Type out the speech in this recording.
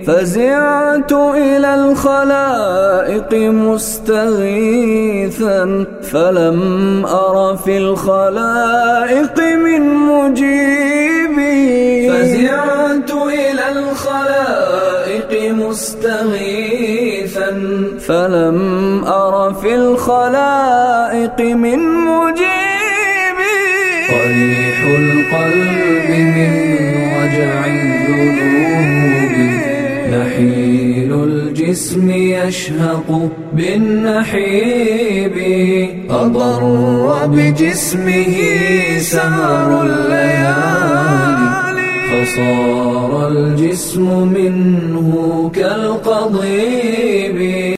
فزعت إلى الخلائق مستغيثا فلم أر في الخلائق من مجيبي. فزعت إلى الخلائق مستغيثا فلم أر في الخلائق من مجيبي. قريح القلب من وجع الذنوب، نحيل الجسم يشهق بالنحيب. أضر بجسمه سهر الليالي، فصار الجسم منه كالقضيب.